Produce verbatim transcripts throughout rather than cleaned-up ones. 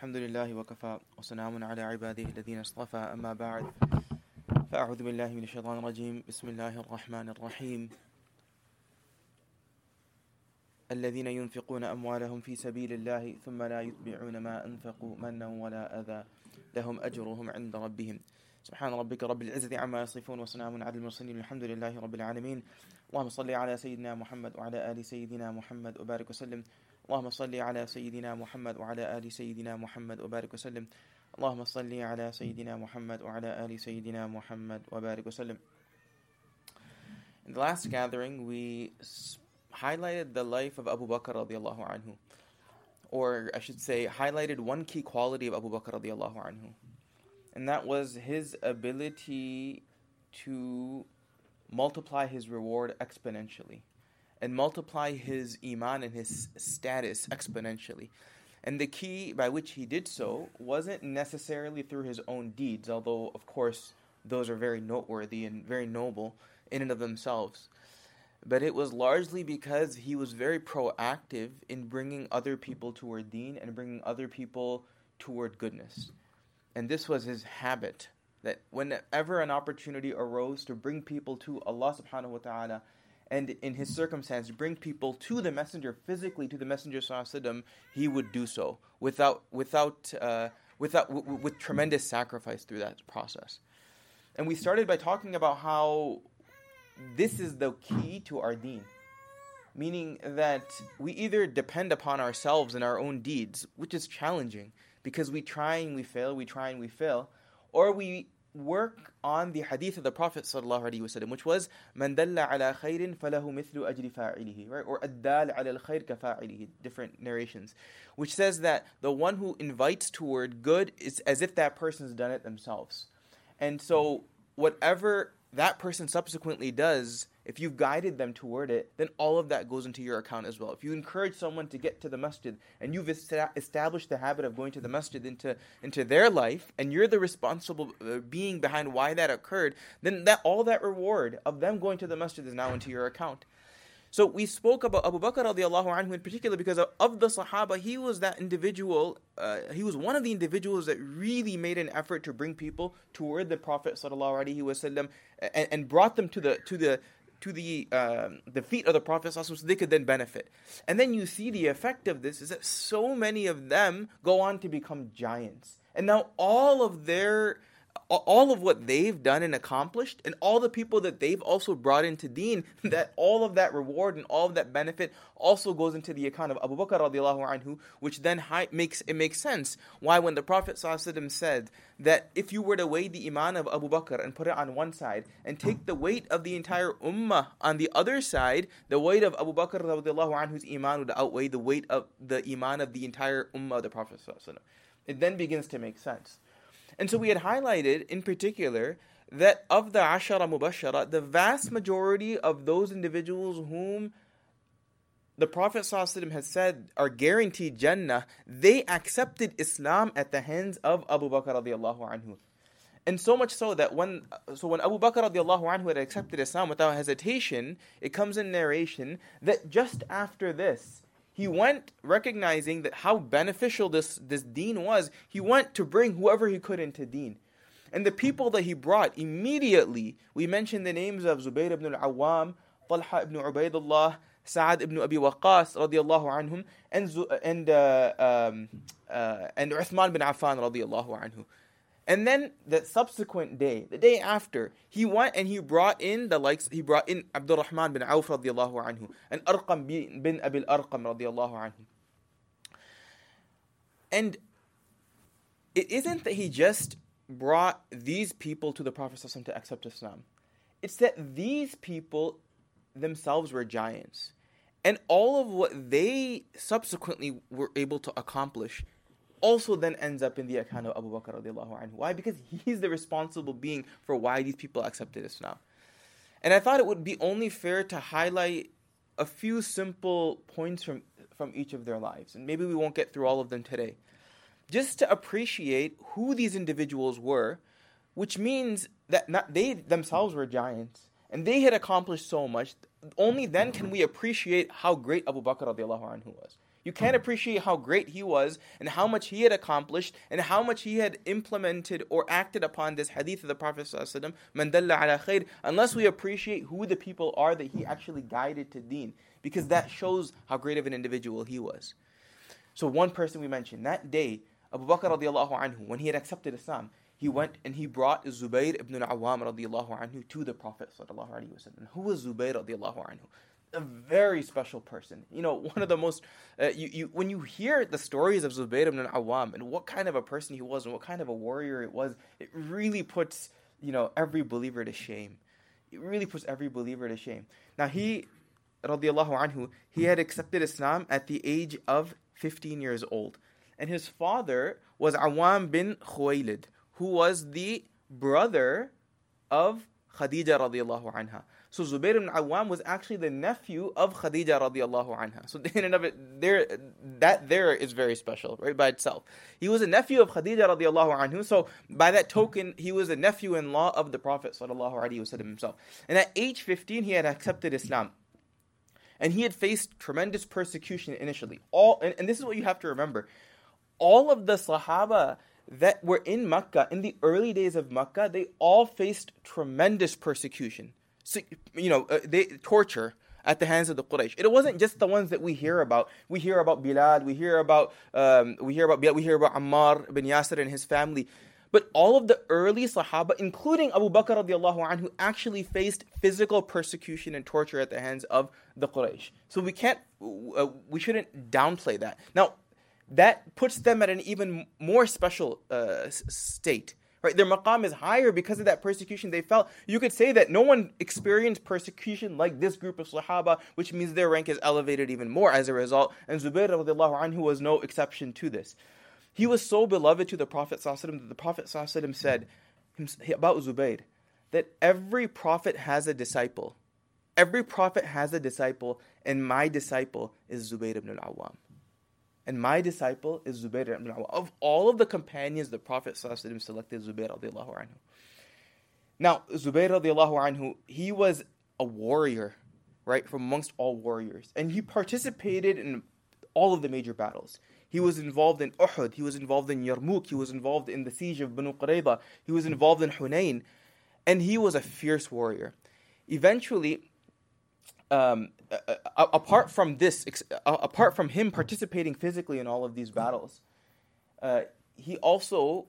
الحمد لله وكفى وسلام على عباده الذين اصطفى أما بعد فأعوذ بالله من الشيطان الرجيم بسم الله الرحمن الرحيم الذين ينفقون أموالهم في سبيل الله ثم لا يتبعون ما أنفقوا منا ولا أذى لهم أجرهم عند ربهم سبحان ربك رب العزة عما يصفون وسلام على المرسلين الحمد لله رب العالمين اللهم صل على سيدنا محمد وعلى آل سيدنا محمد وبارك وسلم اللهم صل على سيدنا محمد وعلى آل سيدنا محمد وبارك وسلم اللهم صل على سيدنا محمد وعلى آل سيدنا محمد وبارك وسلم. In the last gathering, we highlighted the life of Abu Bakr radiallahu anhu, or I should say, highlighted one key quality of Abu Bakr radiallahu anhu, and that was his ability to multiply his reward exponentially and multiply his iman and his status exponentially. And the key by which he did so wasn't necessarily through his own deeds, although, of course, those are very noteworthy and very noble in and of themselves. But it was largely because he was very proactive in bringing other people toward deen and bringing other people toward goodness. And this was his habit, that whenever an opportunity arose to bring people to Allah subhanahu wa ta'ala, and in his circumstance, bring people to the messenger, physically to the messenger sallallahu alaihi wasallam, he would do so without, without, uh, without, w- w- with tremendous sacrifice through that process. And we started by talking about how this is the key to our deen, meaning that we either depend upon ourselves and our own deeds, which is challenging because we try and we fail, we try and we fail, or we work on the hadith of the Prophet sallallahu alaihi wasallam, which was "Man dalla ala khairin falahu mithlu ajri fa'ilihi," right? Or "Ad-dal ala al-khair kafa'ilihi," different narrations, which says that the one who invites toward good is as if that person's done it themselves. And so whatever that person subsequently does, if you've guided them toward it, then all of that goes into your account as well. If you encourage someone to get to the masjid, and you've esta- established the habit of going to the masjid into, into their life, and you're the responsible uh, being behind why that occurred, then that all that reward of them going to the masjid is now into your account. So we spoke about Abu Bakr radiallahu anhu in particular because of, of the Sahaba, he was that individual, uh, he was one of the individuals that really made an effort to bring people toward the Prophet sallallahu alaihi wasallam and, and brought them to the to the to the um, the feet of the Prophet sallallahu alaihi wasallam so they could then benefit. And then you see the effect of this is that so many of them go on to become giants. And now all of their all of what they've done and accomplished, and all the people that they've also brought into deen, that all of that reward and all of that benefit also goes into the account of Abu Bakr radiallahu anhu, which then hi- makes it makes sense why when the Prophet sallallahu alaihi wasallam said that if you were to weigh the iman of Abu Bakr and put it on one side, and take the weight of the entire ummah on the other side, the weight of Abu Bakr radiallahu anhu's iman would outweigh the weight of the iman of the entire ummah of the Prophet sallallahu alaihi wasallam. It then begins to make sense. And so we had highlighted, in particular, that of the Ashara Mubashara, the vast majority of those individuals whom the Prophet ﷺ has said are guaranteed Jannah, they accepted Islam at the hands of Abu Bakr radiallahu anhu. And so much so that when so when Abu Bakr radiallahu anhu had accepted Islam without hesitation, it comes in narration that just after this, he went, recognizing that how beneficial this, this deen was, he went to bring whoever he could into deen. And the people that he brought immediately, we mentioned the names of Zubayr ibn al-Awwam, Talha ibn Ubaidullah, Sa'ad ibn Abi Waqqas radiallahu anhum, and and uh, um, uh, and Uthman bin Affan radiallahu anhu. And then the subsequent day, the day after, he went and he brought in the likes, he brought in Abdul Rahman bin Auf radiallahu anhu, and Arqam bin Abil Arqam radiallahu anhu. And it isn't that he just brought these people to the Prophet ﷺ to accept Islam. It's that these people themselves were giants. And all of what they subsequently were able to accomplish also then ends up in the account of Abu Bakr radiallahu anhu. Why? Because he's the responsible being for why these people accepted Islam. And I thought it would be only fair to highlight a few simple points from, from each of their lives. And maybe we won't get through all of them today. Just to appreciate who these individuals were, which means that not they themselves were giants, and they had accomplished so much. Only then can we appreciate how great Abu Bakr radiallahu anhu was. You can't appreciate how great he was and how much he had accomplished and how much he had implemented or acted upon this hadith of the Prophet ﷺ, man dalla ala khair, unless we appreciate who the people are that he actually guided to deen, because that shows how great of an individual he was. So one person we mentioned, that day, Abu Bakr radiallahu anhu, when he had accepted Islam, he went and he brought Zubayr ibn al-Awwam radiallahu anhu to the Prophet sallallahu alaihi wasallam. Who was Zubayr radiallahu anhu? A very special person. You know, one of the most, uh, you, you when you hear the stories of Zubayr ibn al-Awwam and what kind of a person he was and what kind of a warrior it was, it really puts, you know, every believer to shame. It really puts every believer to shame. Now he, radiallahu anhu, he had accepted Islam at the age of fifteen years old. And his father was Awam bin Khuwaylid, who was the brother of Khadija radiallahu anha. So Zubayr ibn Awwam was actually the nephew of Khadija radiallahu anha. So in and of it, there, that there is very special, right, by itself. He was a nephew of Khadija radiallahu anhu. So by that token, he was a nephew-in-law of the Prophet sallallahu alaihi wasallam himself. And at age fifteen, he had accepted Islam. And he had faced tremendous persecution initially. All, and, and this is what you have to remember. All of the Sahaba that were in Makkah, in the early days of Makkah, they all faced tremendous persecution. So, you know, uh, they torture at the hands of the Quraysh. It wasn't just the ones that we hear about. We hear about Bilal, we hear about um, we hear about Bilal, we hear about Ammar bin Yasir and his family. But all of the early Sahaba, including Abu Bakr radiallahu anhu, actually faced physical persecution and torture at the hands of the Quraysh. So we can't, uh, we shouldn't downplay that. Now, that puts them at an even more special uh, state. Right? Their maqam is higher because of that persecution they felt. You could say that no one experienced persecution like this group of Sahaba, which means their rank is elevated even more as a result. And Zubayr radiallahu anhu was no exception to this. He was so beloved to the Prophet ﷺ that the Prophet ﷺ said about Zubayr that every prophet has a disciple. Every prophet has a disciple, and my disciple is Zubayr ibn al-Awwam. And my disciple is Zubayr ibn al-Awwam. Of all of the companions, the Prophet ﷺ selected Zubayr radiallahu anhu. Now, Zubayr radiallahu anhu, he was a warrior, right, from amongst all warriors. And he participated in all of the major battles. He was involved in Uhud, he was involved in Yarmouk, he was involved in the siege of Banu Qurayza, he was involved in Hunayn, and he was a fierce warrior. Eventually, um, uh, uh, apart from this, uh, apart from him participating physically in all of these battles, uh, he also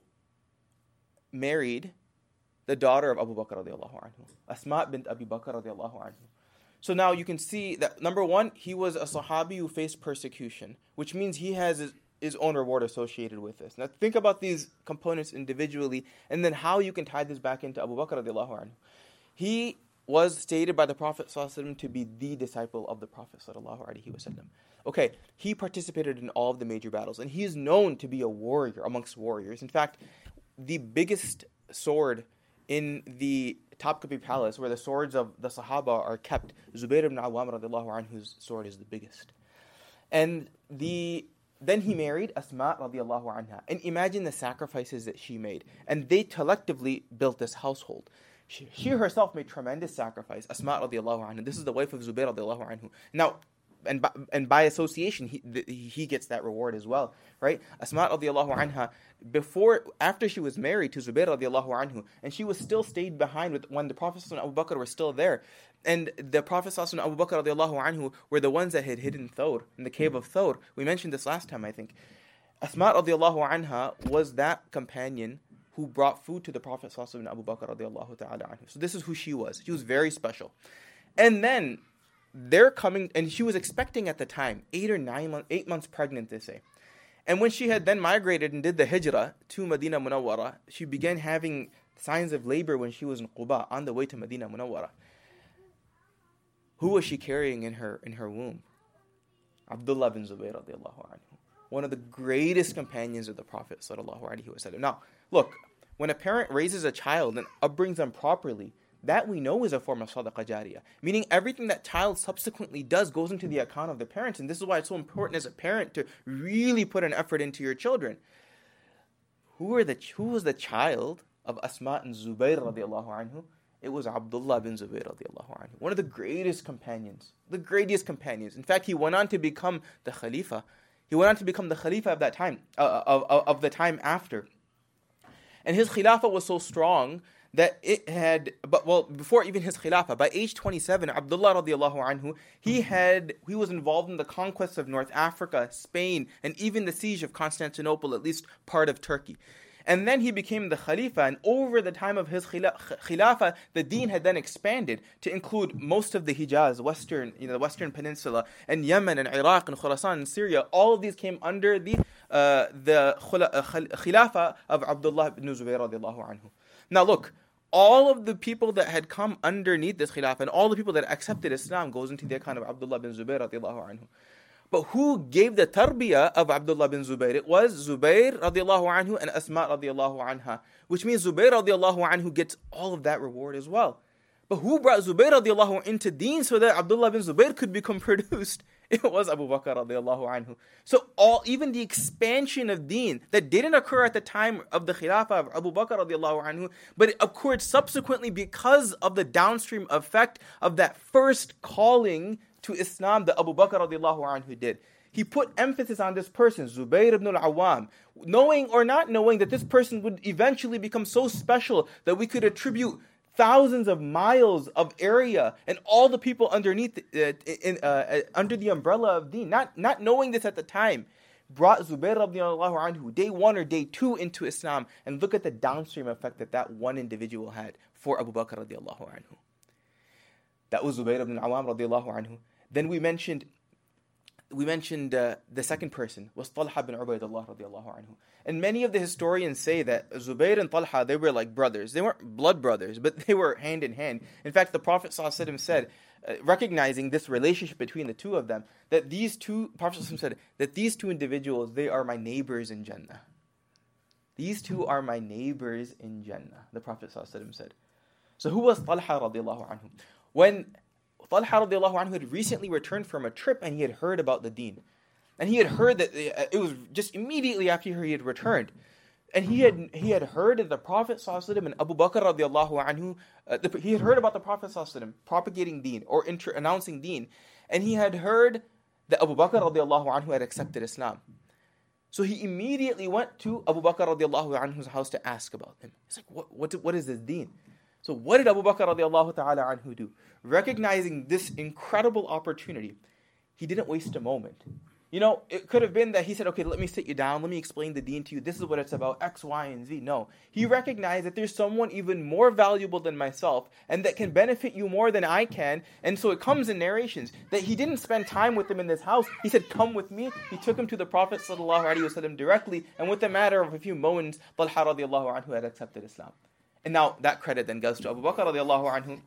married the daughter of Abu Bakr radiallahu anhu, Asma bint Abi Bakr radiallahu anhu. So now you can see that, number one, he was a Sahabi who faced persecution, which means he has his, his own reward associated with this. Now think about these components individually, and then how you can tie this back into Abu Bakr radiallahu anhu. He was stated by the Prophet ﷺ to be the disciple of the Prophet ﷺ. Okay, he participated in all of the major battles, and he is known to be a warrior amongst warriors. In fact, the biggest sword in the Topkapi Palace, where the swords of the Sahaba are kept, Zubayr ibn Awwam radiallahu anhu's sword is the biggest. And the then he married Asma radiallahu anha. And imagine the sacrifices that she made. And they collectively built this household. She, she herself made tremendous sacrifice, Asma radiallahu anha. This is the wife of Zubayr radiallahu anhu. Now, and by, and by association, he the, he gets that reward as well, right? Asma radiallahu anha, before, after she was married to Zubayr radiallahu anhu, and she was still stayed behind with when the Prophet and Abu Bakr were still there, and the Prophet and Abu Bakr radiallahu anhu were the ones that had hidden Thawr, in the cave of Thawr. We mentioned this last time, I think. Asma radiallahu anha was that companion who brought food to the Prophet and Abu Bakr radiallahu ta'ala anhu. So this is who she was. She was very special. And then they're coming, and she was expecting at the time, eight or nine months, eight months pregnant, they say. And when she had then migrated and did the hijrah to Medina Munawwara, she began having signs of labor when she was in Quba, on the way to Medina Munawwara. Who was she carrying in her in her womb? Abdullah bin Zubayr radiallahu anhu, one of the greatest companions of the Prophet sallallahu alaihi wasallam. Now, look, when a parent raises a child and upbrings them properly, that we know is a form of sadaqah jariyah. Meaning everything that child subsequently does goes into the account of the parents. And this is why it's so important as a parent to really put an effort into your children. Who, are the, who was the child of Asma and Zubayr radiallahu anhu? It was Abdullah bin Zubayr radiallahu anhu. One of the greatest companions. The greatest companions. In fact, he went on to become the Khalifa. He went on to become the Khalifa of that time, uh, of, of, of the time after. And his Khilafah was so strong that it had, but well, before even his Khilafah, by age twenty-seven, Abdullah radiallahu anhu, he had, he was involved in the conquest of North Africa, Spain, and even the siege of Constantinople, at least part of Turkey. And then he became the Khalifa, and over the time of his Khilafah, the deen had then expanded to include most of the Hijaz, Western, you know, the Western Peninsula, and Yemen, and Iraq, and Khurasan, and Syria. All of these came under the uh, the Khilafah of Abdullah ibn Zubayr radiallahu anhu. Now look, all of the people that had come underneath this Khilafah, and all the people that accepted Islam goes into the account of Abdullah bin Zubayr radiallahu anhu. But who gave the tarbiyah of Abdullah bin Zubayr? It was Zubayr radiallahu anhu and Asma radiallahu anha, which means Zubayr radiallahu anhu gets all of that reward as well. But who brought Zubayr radiallahu anhu into deen so that Abdullah bin Zubayr could become produced? It was Abu Bakr radiallahu anhu. So all, even the expansion of deen that didn't occur at the time of the Khilafah of Abu Bakr radiallahu anhu, but it occurred subsequently because of the downstream effect of that first calling to Islam that Abu Bakr radiallahu anhu did. He put emphasis on this person, Zubayr ibn al-Awwam, knowing or not knowing that this person would eventually become so special that we could attribute thousands of miles of area and all the people underneath, uh, in, uh, under the umbrella of deen, not, not knowing this at the time, brought Zubayr radiallahu anhu day one or day two into Islam, and look at the downstream effect that that one individual had for Abu Bakr radiallahu anhu. That was Zubayr ibn al-Awwam radiallahu anhu. Then we mentioned, we mentioned uh, the second person was Talha bin Ubaydullah radiallahu anhu. And many of the historians say that Zubayr and Talha, they were like brothers. They weren't blood brothers, but they were hand in hand. In fact, the Prophet ﷺ said, uh, recognizing this relationship between the two of them, that these two, Prophet ﷺ said, that these two individuals, they are my neighbors in Jannah. These two are my neighbors in Jannah, the Prophet ﷺ said. So who was Talha radiallahu anhu? When Talha radiallahu anhu had recently returned from a trip and he had heard about the deen. And he had heard that it was just immediately after he had returned. And he had he had heard that the Prophet ﷺ and Abu Bakr radiallahu anhu, uh, the, he had heard about the Prophet ﷺ propagating deen or inter- announcing deen. And he had heard that Abu Bakr radiallahu anhu had accepted Islam. So he immediately went to Abu Bakr radiallahu anhu's house to ask about him. He's like, what, what, what is this deen? So what did Abu Bakr radiallahu ta'ala anhu do? Recognizing this incredible opportunity, he didn't waste a moment. You know, it could have been that he said, okay, let me sit you down, let me explain the deen to you, this is what it's about, X, Y, and Z. No. He recognized that there's someone even more valuable than myself and that can benefit you more than I can. And so it comes in narrations that he didn't spend time with him in this house. He said, come with me. He took him to the Prophet sallallahu alaihi wasallam directly, and with a matter of a few moments, Talha radiallahu anhu had accepted Islam. And now that credit then goes to Abu Bakr radiallahu anhu.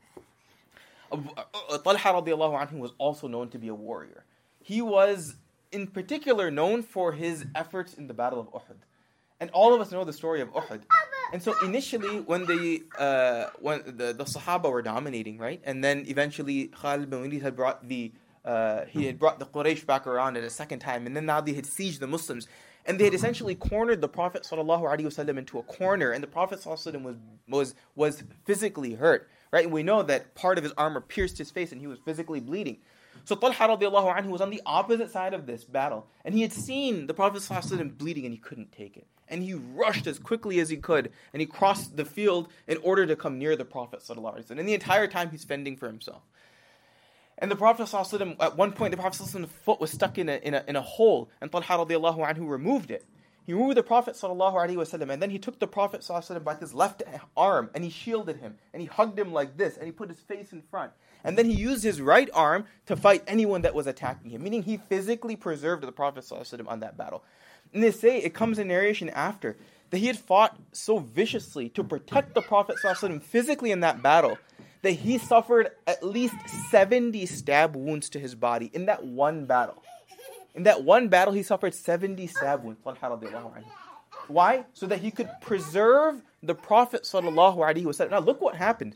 Abu, uh, Talha radiallahu anhu was also known to be a warrior. He was in particular known for his efforts in the Battle of Uhud. And all of us know the story of Uhud. And so initially when the uh, when the, the Sahaba were dominating, right? And then eventually Khalid bin Walid had brought the uh, he had brought the Quraysh back around at a second time, and then now they had sieged the Muslims. And they had essentially cornered the Prophet ﷺ into a corner, and the Prophet ﷺ was was was physically hurt, right? And we know that part of his armor pierced his face, and he was physically bleeding. So Talha radiallahu anhu was on the opposite side of this battle, and he had seen the Prophet ﷺ bleeding, and he couldn't take it. And he rushed as quickly as he could, and he crossed the field in order to come near the Prophet ﷺ. And the entire time he's fending for himself. And the Prophet ﷺ, at one point, the Prophet ﷺ's foot was stuck in a, in a, in a hole, and Talha radiallahu anhu removed it. He removed the Prophet ﷺ, and then he took the Prophet ﷺ by his left arm, and he shielded him, and he hugged him like this, and he put his face in front. And then he used his right arm to fight anyone that was attacking him, meaning he physically preserved the Prophet ﷺ on that battle. And they say, it comes in narration after, that he had fought so viciously to protect the Prophet ﷺ physically in that battle, that he suffered at least seventy stab wounds to his body in that one battle. In that one battle, he suffered seventy stab wounds. Why? So that he could preserve the Prophet ﷺ. Now look what happened.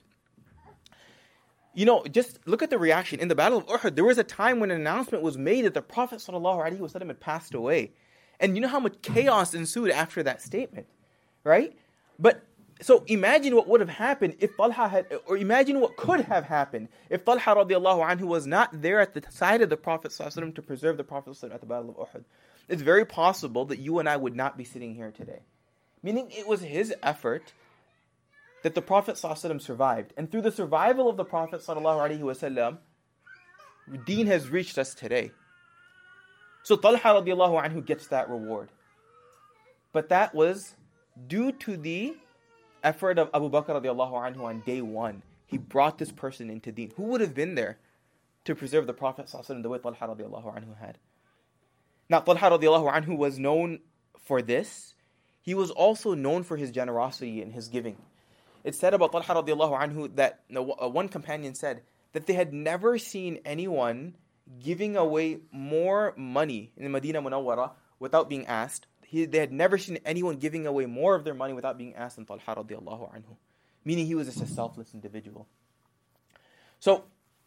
You know, just look at the reaction. In the Battle of Uhud, there was a time when an announcement was made that the Prophet ﷺ had passed away. And you know how much chaos ensued after that statement, right? But so imagine what would have happened if Talha had, or imagine what could have happened if Talha radiallahu anhu was not there at the side of the Prophet ﷺ to preserve the Prophet ﷺ at the Battle of Uhud. it's very possible that you and I would not be sitting here today. Meaning it was his effort that the Prophet ﷺ survived. And through the survival of the Prophet ﷺ, deen has reached us today. So Talha radiallahu anhu gets that reward. But that was due to the effort of Abu Bakr radiallahu anhu on day one. He brought this person into deen. Who would have been there to preserve the Prophet ﷺ the way Talha radiallahu anhu had? Now Talha radiallahu anhu was known for this. He was also known for his generosity and his giving. It's said about Talha radiallahu anhu that no, uh, one companion said that they had never seen anyone giving away more money in the Medina Munawwara without being asked. He, they had never seen anyone giving away more of their money without being asked than Talha radiallahu anhu. Meaning he was just a selfless individual. So,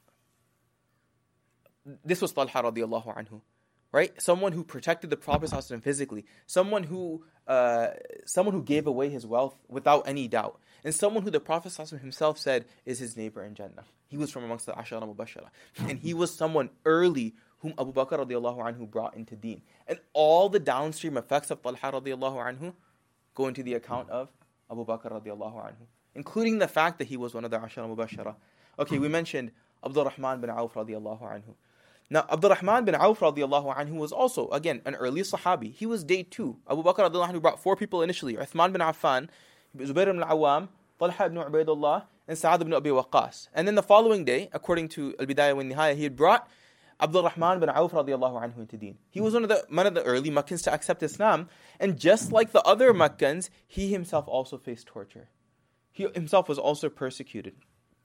this was Talha radiallahu anhu. Right? Someone who protected the Prophet ﷺ physically. Someone who uh, someone who gave away his wealth without any doubt. And someone who the Prophet ﷺ himself said is his neighbor in Jannah. He was from amongst the Ashara Mubashara. And he was someone early whom Abu Bakr radiallahu anhu brought into deen. And all the downstream effects of Talha radiallahu anhu go into the account of Abu Bakr radiallahu anhu. Including the fact that he was one of the Ashara Mubashara. Okay, we mentioned Abdul Rahman bin Auf radiallahu anhu. Now, Abdul Rahman bin Auf radiallahu anhu was also, again, an early Sahabi. He was day two. Abu Bakr radiallahu anhu brought four people initially. Uthman bin Affan, Zubair ibn al-Awwam, Talha ibn Ubaidullah, and Sa'ad ibn Abi Waqqas. And then the following day, according to Al-Bidayah wa Nihaya, he had brought Abdul Rahman bin Auf radiallahu anhu into deen. He was one of the one of the early Meccans to accept Islam. And just like the other Meccans, he himself also faced torture. He himself was also persecuted.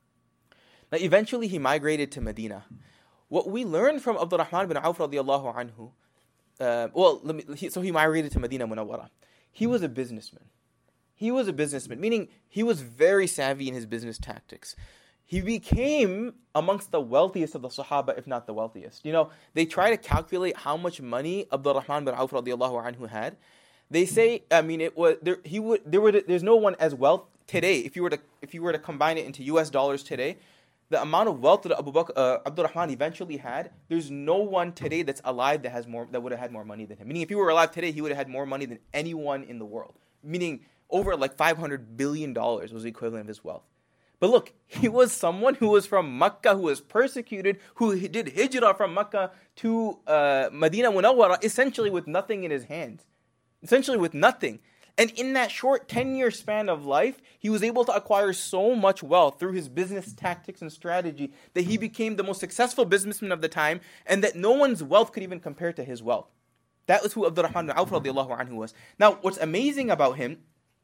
Now, eventually he migrated to Medina. What we learn from Abdul Rahman bin Auf radiallahu anhu, uh, well, let me, he, so he migrated to Medina Munawwara. He was a businessman. He was a businessman, meaning he was very savvy in his business tactics. He became amongst the wealthiest of the Sahaba, if not the wealthiest. You know, they try to calculate how much money Abdul Rahman bin Auf radiallahu anhu had. They say, I mean, it was there. He would there were there's no one as wealth today. If you were to if you were to combine it into U S dollars today, the amount of wealth that Abu Bakr, uh, Abdul Rahman eventually had, there's no one today that's alive that has more that would have had more money than him. Meaning, if he were alive today, he would have had more money than anyone in the world. Meaning, over like five hundred billion dollars was the equivalent of his wealth. But look, he was someone who was from Mecca, who was persecuted, who did hijrah from Mecca to uh, Medina Munawwara, essentially with nothing in his hands. Essentially with nothing. And in that short ten-year span of life, he was able to acquire so much wealth through his business tactics and strategy that he became the most successful businessman of the time, and that no one's wealth could even compare to his wealth. That was who Abdul Rahman bin Auf radiallahu anhu was. Now, what's amazing about him,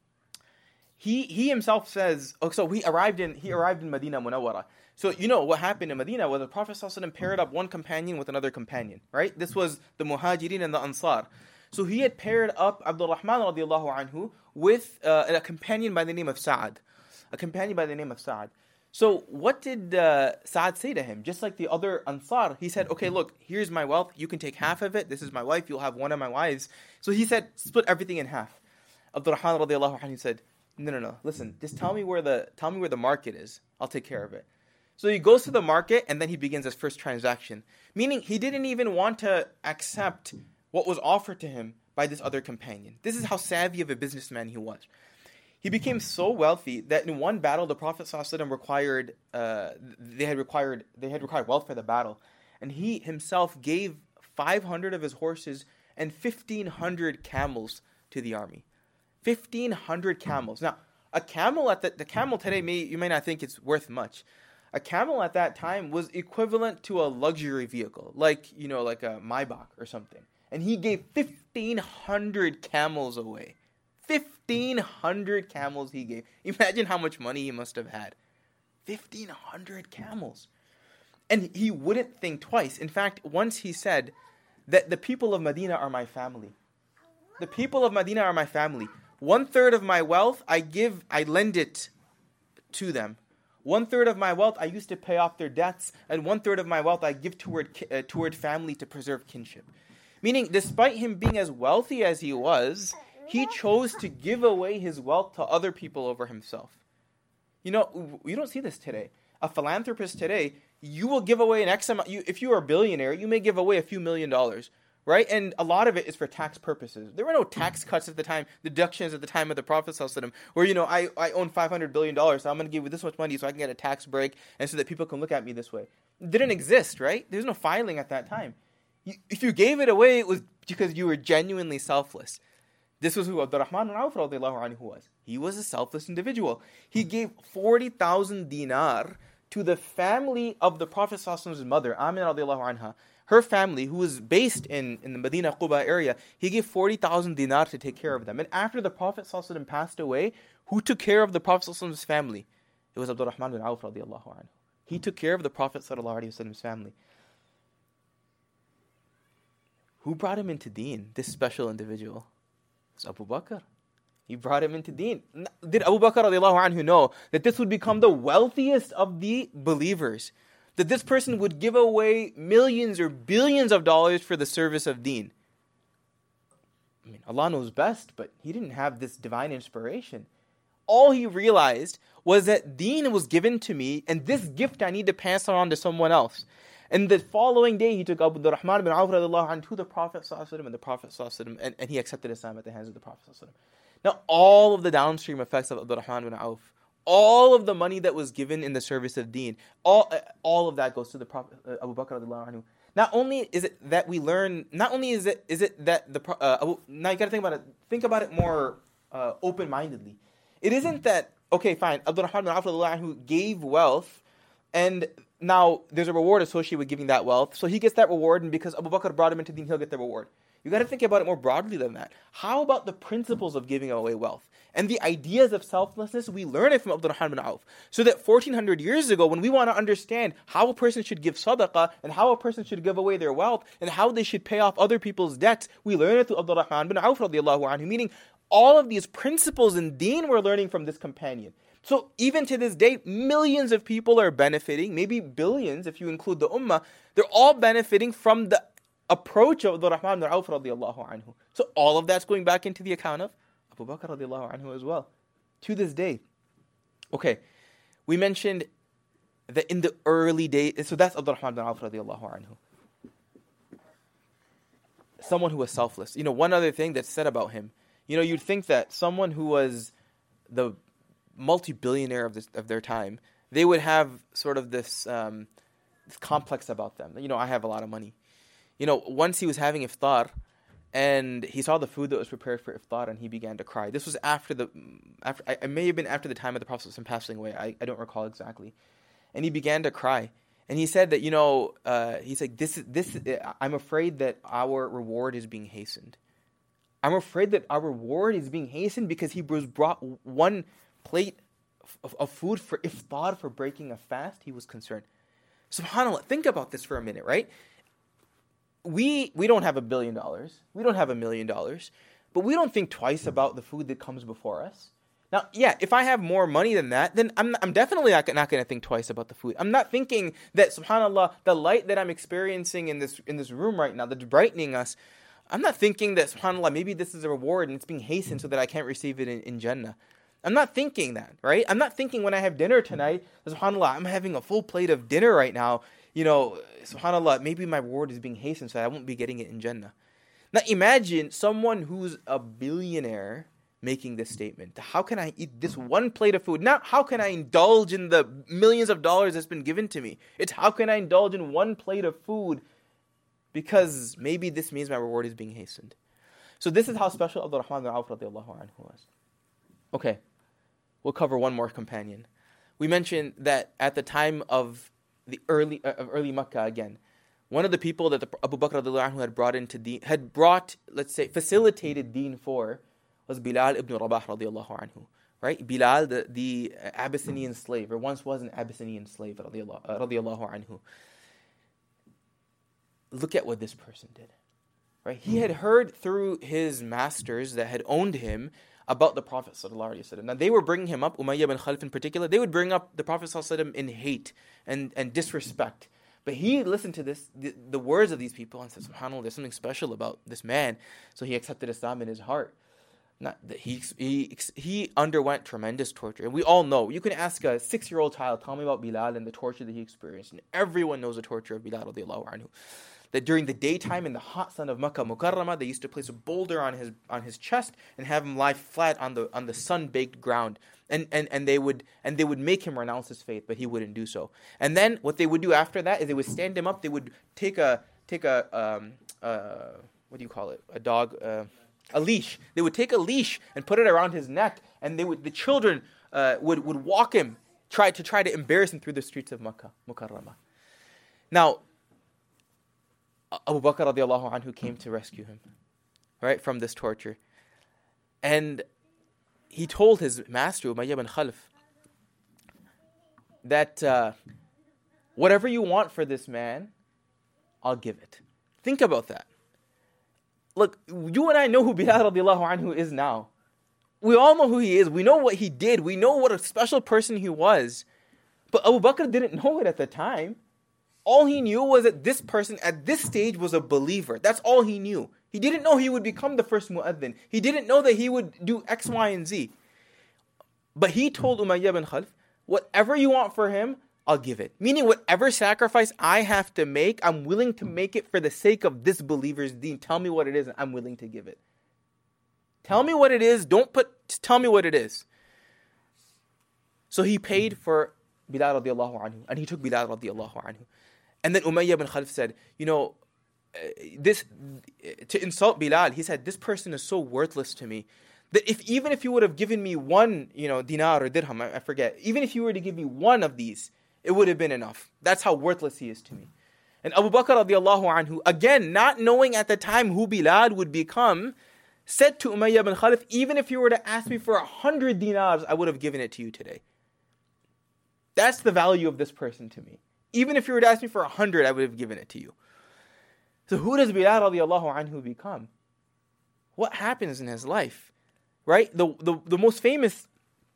he he himself says, oh, so he arrived in he arrived in Medina Munawwara. So you know what happened in Medina was the Prophet ﷺ paired up one companion with another companion, right? This was the Muhajirin and the Ansar. So he had paired up Abdul Rahman radiallahu anhu with uh, a companion by the name of Sa'ad. A companion by the name of Sa'ad. So what did uh, Sa'ad say to him? Just like the other Ansar, he said, okay, look, here's my wealth. You can take half of it. This is my wife. You'll have one of my wives. So he said, split everything in half. Abdul Rahman radiallahu anhu said, no, no, no. Listen, just tell me where the tell me where the market is. I'll take care of it. So he goes to the market and then he begins his first transaction. Meaning he didn't even want to accept what was offered to him by this other companion. This is how savvy of a businessman he was. He became so wealthy that in one battle, the Prophet ﷺ required, uh, they had required, they had required wealth for the battle, and he himself gave five hundred of his horses and fifteen hundred camels to the army. Fifteen hundred camels. Now, a camel at the, the camel today may you may not think it's worth much. A camel at that time was equivalent to a luxury vehicle, like you know, like a Maybach or something. And he gave fifteen hundred camels away. fifteen hundred camels he gave. Imagine how much money he must have had. fifteen hundred camels. And he wouldn't think twice. In fact, once he said that the people of Medina are my family. The people of Medina are my family. One third of my wealth, I give, I lend it to them. One third of my wealth, I use to pay off their debts. And one third of my wealth, I give toward, uh, toward family to preserve kinship. Meaning, despite him being as wealthy as he was, he chose to give away his wealth to other people over himself. You know, you don't see this today. A philanthropist today, you will give away an X amount. You, if you are a billionaire, you may give away a few million dollars. right? And a lot of it is for tax purposes. There were no tax cuts at the time, deductions at the time of the Prophet ﷺ, where, you know, I, I own five hundred billion dollars, so I'm going to give you this much money so I can get a tax break and so that people can look at me this way. It didn't exist, right? There's no filing at that time. You, if you gave it away, it was because you were genuinely selfless. This was who Abdurrahman bin Auf radiallahu anhu was. He was a selfless individual. He gave forty thousand dinar to the family of the Prophet ﷺ's mother, Amina radiallahu anha. Her family, who was based in, in the Medina Quba area, he gave forty thousand dinar to take care of them. And after the Prophet ﷺ passed away, who took care of the Prophet ﷺ's family? It was Abdurrahman bin Auf radiallahu anhu. He took care of the Prophet ﷺ's family. Who brought him into deen? This special individual. It's Abu Bakr. He brought him into deen. Did Abu Bakr radiallahu anhu know that this would become the wealthiest of the believers? That this person would give away millions or billions of dollars for the service of deen? I mean, Allah knows best, but he didn't have this divine inspiration. All he realized was that deen was given to me, and this gift I need to pass on to someone else. And the following day, he took Abu Rahman bin Auf radiallahu anhu to the Prophet ﷺ, and the Prophet ﷺ, and, and he accepted Islam at the hands of the Prophet ﷺ. Now, all of the downstream effects of Abu Rahman bin Auf, all of the money that was given in the service of deen, all all of that goes to the Prophet uh, Abu Bakr radiallahu anhu. Not only is it that we learn, not only is it is it that the uh, Abu, now you got to think about it. Think about it more uh, open-mindedly. It isn't that okay, fine. Abu Rahman bin Auf radiallahu anhu gave wealth, and now there's a reward associated with giving that wealth, so he gets that reward, and because Abu Bakr brought him into deen, he'll get the reward. You got to think about it more broadly than that. How about the principles of giving away wealth? And the ideas of selflessness, we learn it from Abdurrahman bin Auf. So that fourteen hundred years ago, when we want to understand how a person should give sadaqah, and how a person should give away their wealth, and how they should pay off other people's debts, we learn it through Abdurrahman bin Auf radiallahu anhu, meaning all of these principles in deen we're learning from this companion. So even to this day, millions of people are benefiting, maybe billions if you include the ummah. They're all benefiting from the approach of the Rahman bin Auf radiallahu anhu. So all of that's going back into the account of Abu Bakr radiallahu anhu as well. To this day. Okay, we mentioned that in the early days, so that's Abdul Rahman bin Auf radiallahu anhu. Someone who was selfless. You know, one other thing that's said about him, you know, you'd think that someone who was the multi-billionaire of this, of their time, they would have sort of this, um, this complex about them. You know, I have a lot of money. You know, once he was having iftar, and he saw the food that was prepared for iftar, and he began to cry. This was after the, after I, it may have been after the time of the Prophet passing away. I, I don't recall exactly. And he began to cry, and he said that, you know, uh, he's like, this, this, I'm afraid that our reward is being hastened. I'm afraid that our reward is being hastened because he was brought one plate of, of food for iftar, for breaking a fast. He was concerned. SubhanAllah, think about this for a minute, right? We we don't have a billion dollars. We don't have a million dollars. But we don't think twice about the food that comes before us. Now, yeah, if I have more money than that, then I'm I'm definitely not, not going to think twice about the food. I'm not thinking that, subhanAllah, the light that I'm experiencing in this in this room right now, that's brightening us, I'm not thinking that, subhanAllah, maybe this is a reward and it's being hastened so that I can't receive it in, in Jannah. I'm not thinking that, right? I'm not thinking when I have dinner tonight, subhanAllah, I'm having a full plate of dinner right now, you know, subhanAllah, maybe my reward is being hastened so I won't be getting it in Jannah. Now imagine someone who's a billionaire making this statement. How can I eat this one plate of food? Not how can I indulge in the millions of dollars that's been given to me. It's how can I indulge in one plate of food because maybe this means my reward is being hastened. So this is how special Abdul Rahman bin Auf radiallahu anhu was. Okay, we'll cover one more companion. We mentioned that at the time of the early uh, of early Makkah again, one of the people that the, Abu Bakr radiallahu anhu had brought into deen, had brought, let's say, facilitated deen for, was Bilal ibn Rabah radiallahu anhu. Right? Bilal, the, the Abyssinian slave, or once was an Abyssinian slave radiallahu, uh, radiallahu anhu. Look at what this person did. Right? He had heard through his masters that had owned him about the Prophet sallallahu alaihi wasallam. Now they were bringing him up, Umayyah bin Khalif in particular, they would bring up the Prophet sallallahu alaihi wasallam in hate and, and disrespect. But he listened to this, the, the words of these people and said, subhanAllah, there's something special about this man. So he accepted Islam in his heart. Not that he, he, he underwent tremendous torture. And we all know, you can ask a six-year-old child, tell me about Bilal and the torture that he experienced. And everyone knows the torture of Bilal radiallahu anhu. that during the daytime in the hot sun of Makkah Mukarramah, they used to place a boulder on his on his chest and have him lie flat on the on the sun-baked ground. And, and and they would and they would make him renounce his faith, but he wouldn't do so. And then what they would do after that is they would stand him up. They would take a take a um uh what do you call it? A dog, uh, a leash. They would take a leash and put it around his neck, and they would the children uh, would would walk him, try to try to embarrass him through the streets of Makkah Mukarramah. Now, Abu Bakr radiallahu anhu came to rescue him, right, from this torture, and he told his master, Umayyah bin Khalaf, that uh, whatever you want for this man, I'll give it. Think about that. Look, you and I know who Bilal radiallahu anhu is now. We all know who he is. We know what he did. We know what a special person he was. But Abu Bakr didn't know it at the time. All he knew was that this person at this stage was a believer. That's all he knew. He didn't know he would become the first mu'adhin. He didn't know that he would do X, Y, and Z. But he told Umayyah bin Khalaf, whatever you want for him, I'll give it. Meaning whatever sacrifice I have to make, I'm willing to make it for the sake of this believer's deen. Tell me what it is and I'm willing to give it. Tell me what it is. Don't put, just tell me what it is. So he paid for Bilal radiallahu anhu. And he took Bilal radiallahu anhu. And then Umayyah bin Khalaf said, you know, uh, this, to insult Bilal, he said, this person is so worthless to me that if even if you would have given me one, you know, dinar or dirham, I, I forget, even if you were to give me one of these, it would have been enough. That's how worthless he is to me. And Abu Bakr radiallahu anhu, again, not knowing at the time who Bilal would become, said to Umayyah bin Khalaf, even if you were to ask me for a hundred dinars, I would have given it to you today. That's the value of this person to me. Even if you were to ask me for a hundred, I would have given it to you. So who does Bilal radiallahu anhu become? What happens in his life? Right? The, the the most famous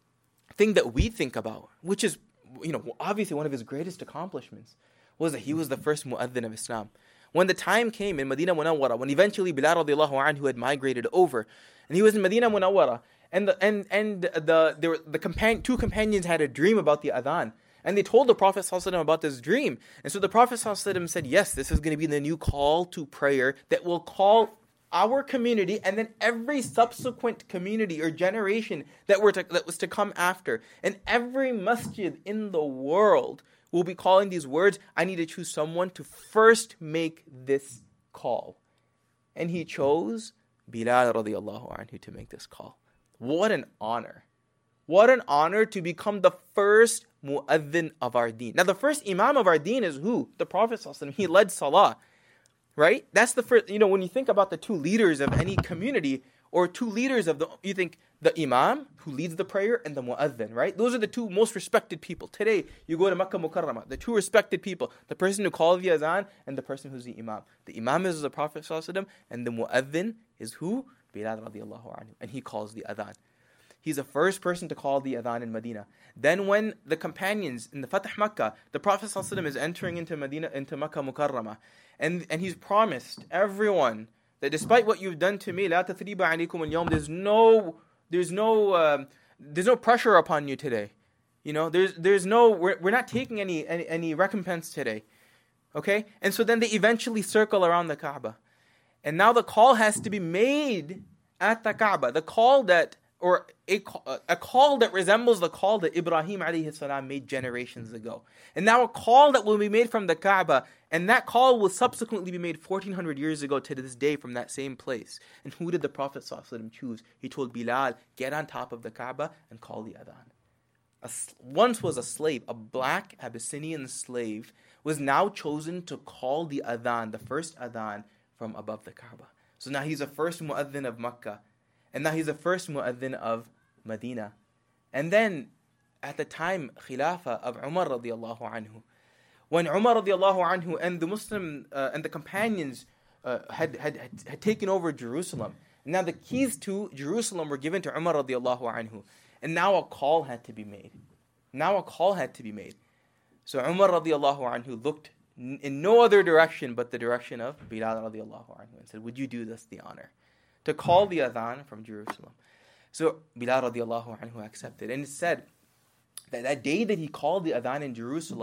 thing that we think about, which is, you know, obviously one of his greatest accomplishments, was that he was the first mu'adhin of Islam. When the time came in Medina Munawwara, when eventually Bilal radiallahu anhu had migrated over, and he was in Medina Munawwara, and the and and the there were, the compan- two companions had a dream about the adhan. And they told the Prophet ﷺ about this dream. And so the Prophet ﷺ said, yes, this is going to be the new call to prayer that will call our community and then every subsequent community or generation that were to, that was to come after. And every masjid in the world will be calling these words. I need to choose someone to first make this call. And he chose Bilal radiallahu anhu to make this call. What an honor. What an honor to become the first mu'adhin of our deen. Now the first imam of our deen is who? The Prophet ﷺ. He led salah. Right? That's the first, you know, when you think about the two leaders of any community, or two leaders of the, you think the imam who leads the prayer and the mu'adhin, right? Those are the two most respected people. Today, you go to Makkah Mukarramah, the two respected people, the person who calls the azan and the person who's the imam. The imam is the Prophet ﷺ, and the mu'adhin is who? Bilal radiallahu anhu. And he calls the adhan. He's the first person to call the adhan in Medina. Then when the companions in the Fatah Makkah, the Prophet ﷺ is entering into Medina, into Makkah Mukarramah, and, and he's promised everyone that despite what you've done to me, لا تثريب عليكم اليوم, there's no, there's no, um, there's no pressure upon you today. You know, there's, there's no, we're, we're not taking any, any, any recompense today. Okay? And so then they eventually circle around the Kaaba. And now the call has to be made at the Kaaba. The call that, or a, a call that resembles the call that Ibrahim alayhi salam made generations ago. And now a call that will be made from the Kaaba, and that call will subsequently be made fourteen hundred years ago to this day from that same place. And who did the Prophet ﷺ choose? He told Bilal, get on top of the Kaaba and call the adhan. A, once was a slave, a black Abyssinian slave, was now chosen to call the adhan, the first adhan, from above the Kaaba. So now he's the first mu'adhin of Makkah. And now he's the first mu'adhin of Medina. And then, at the time, Khilafah of Umar radiallahu anhu, when Umar radiallahu anhu and the Muslim uh, and the companions uh, had, had had taken over Jerusalem, and now the keys to Jerusalem were given to Umar radiallahu anhu, and now a call had to be made. Now a call had to be made. So Umar radiallahu anhu looked in no other direction but the direction of Bilal radiallahu anhu and said, would you do this the honor to call the adhan from Jerusalem? So Bilal radiallahu anhu accepted. And it said that that day that he called the adhan in Jerusalem,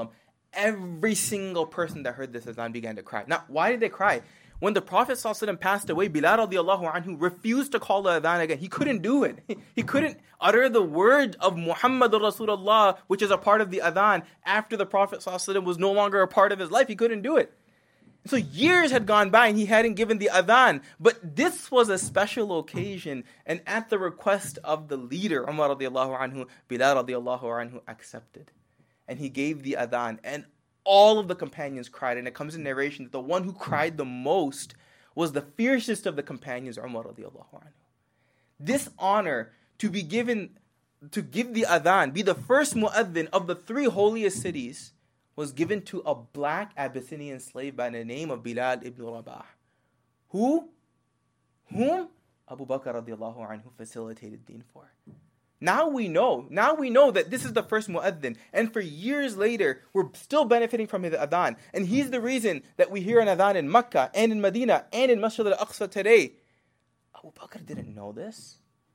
every single person that heard this adhan began to cry. Now, why did they cry? When the Prophet ﷺ passed away, Bilal radiallahu anhu refused to call the adhan again. He couldn't do it. He couldn't utter the word of Muhammad Rasulullah, which is a part of the adhan, after the Prophet ﷺ was no longer a part of his life. He couldn't do it. So years had gone by and he hadn't given the adhan. But this was a special occasion, and at the request of the leader, Umar radiallahu anhu, Bilal radiallahu anhu accepted. And he gave the adhan, and all of the companions cried. And it comes in narration that the one who cried the most was the fiercest of the companions, Umar radiallahu anhu. This honor to be given, to give the adhan, be the first mu'adhin of the three holiest cities, was given to a black Abyssinian slave by the name of Bilal ibn Rabah. Who? Whom? Abu Bakr radiallahu anhu facilitated deen for. Now we know, now we know that this is the first mu'adhin. And for years later, we're still benefiting from his adhan. And he's the reason that we hear an adhan in Makkah and in Medina and in Masjid al-Aqsa today. Abu Bakr didn't know this.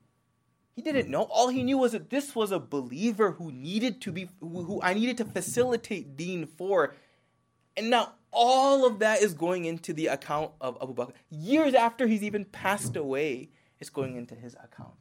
He didn't know. All he knew was that this was a believer who needed to be, who, who I needed to facilitate deen for. And now all of that is going into the account of Abu Bakr. Years after he's even passed away, it's going into his account.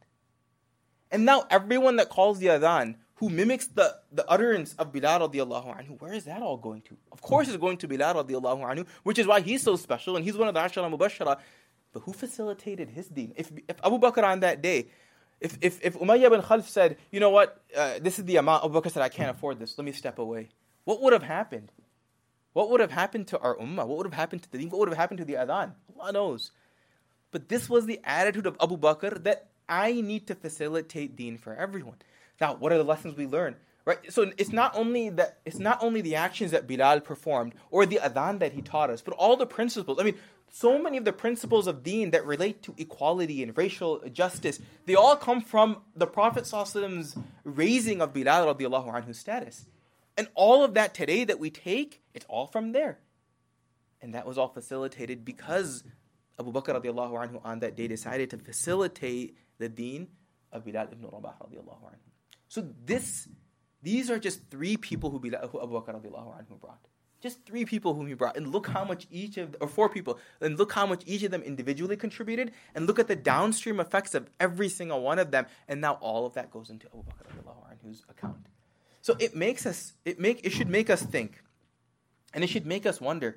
And now everyone that calls the adhan, who mimics the, the utterance of Bilal radiallahu anhu, where is that all going to? Of course it's going to Bilal radiallahu anhu, which is why he's so special, and he's one of the Ashara Mubashara. But who facilitated his deen? If, if Abu Bakr on that day, if if, if Umayyah bin Khalf said, you know what, uh, this is the amount, Abu Bakr said, I can't afford this, let me step away. What would have happened? What would have happened to our ummah? What would have happened to the deen? What would have happened to the adhan? Allah knows. But this was the attitude of Abu Bakr, that I need to facilitate deen for everyone. Now, what are the lessons we learn? Right? So it's not only that it's not only the actions that Bilal performed or the adhan that he taught us, but all the principles. I mean, so many of the principles of deen that relate to equality and racial justice, they all come from the Prophet ﷺ's raising of Bilal radiallahu anhu's status. And all of that today that we take, it's all from there. And that was all facilitated because Abu Bakr radiallahu anhu on that day decided to facilitate the deen of Bilal ibn Rabah radiallahu anhu. So this, these are just three people who, Bilal, who Abu Bakr radiallahu anhu brought. Just three people whom he brought. And look how much each of, or four people, and look how much each of them individually contributed, and look at the downstream effects of every single one of them, and now all of that goes into Abu Bakr radiallahu anhu's account. So it makes us, it make, it should make us think, and it should make us wonder,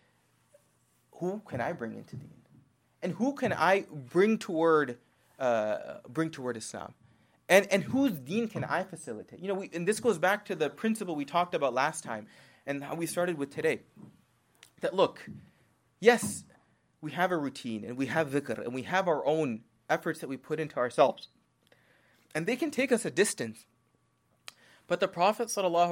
who can I bring into deen? And who can I bring toward uh, bring toward Islam? And and whose deen can I facilitate? You know, we, and this goes back to the principle we talked about last time and how we started with today. That look, yes, we have a routine and we have dhikr and we have our own efforts that we put into ourselves. And they can take us a distance. But the Prophet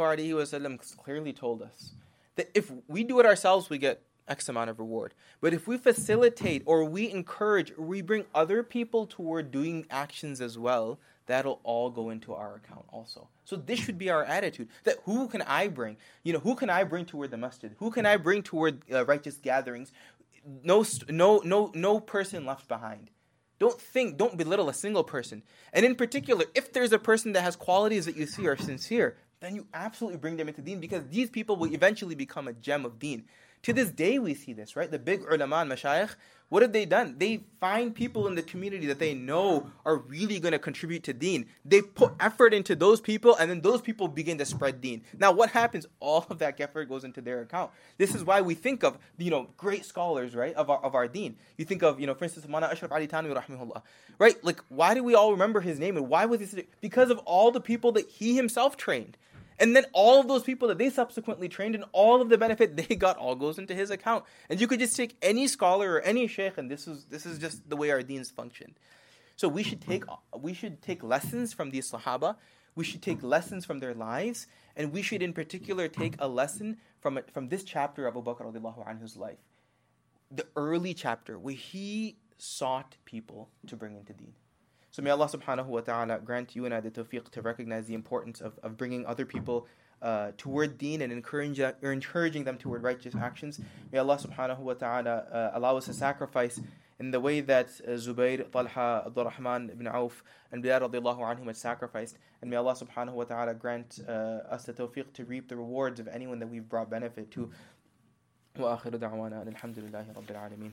ﷺ clearly told us that if we do it ourselves, we get X amount of reward. But if we facilitate or we encourage or we bring other people toward doing actions as well, that'll all go into our account also. So this should be our attitude. That who can I bring? You know, who can I bring toward the masjid? Who can I bring toward uh, righteous gatherings? No, no, no, no person left behind. Don't think, don't belittle a single person. And in particular, if there's a person that has qualities that you see are sincere, then you absolutely bring them into deen, because these people will eventually become a gem of deen. To this day we see this, right? The big ulama and mashayikh, what have they done? They find people in the community that they know are really going to contribute to deen. They put effort into those people, and then those people begin to spread deen. Now what happens? All of that effort goes into their account. This is why we think of, you know, great scholars, right, of our, of our deen. You think of, you know, for instance, Maulana Ashraf Ali Thanwi rahimahullah, right? Like, why do we all remember his name, and why was he? Because of all the people that he himself trained. And then all of those people that they subsequently trained and all of the benefit they got all goes into his account. And you could just take any scholar or any sheikh, and this is this is just the way our deens function. So we should take we should take lessons from these Sahaba. We should take lessons from their lives, and we should in particular take a lesson from from this chapter of Abu Bakr radiallahu anhu's life, the early chapter where he sought people to bring into deen. So may Allah subhanahu wa ta'ala grant you and I the tawfiq to recognize the importance of, of bringing other people uh, toward deen and encourage, or encouraging them toward righteous actions. May Allah subhanahu wa ta'ala uh, allow us to sacrifice in the way that uh, Zubayr, Talha, Abdul Rahman ibn Auf, and Bilal radiallahu anhum had sacrificed. And may Allah subhanahu wa ta'ala grant uh, us the tawfiq to reap the rewards of anyone that we've brought benefit to. وآخر دعوانا أن الحمد لله رب العالمين.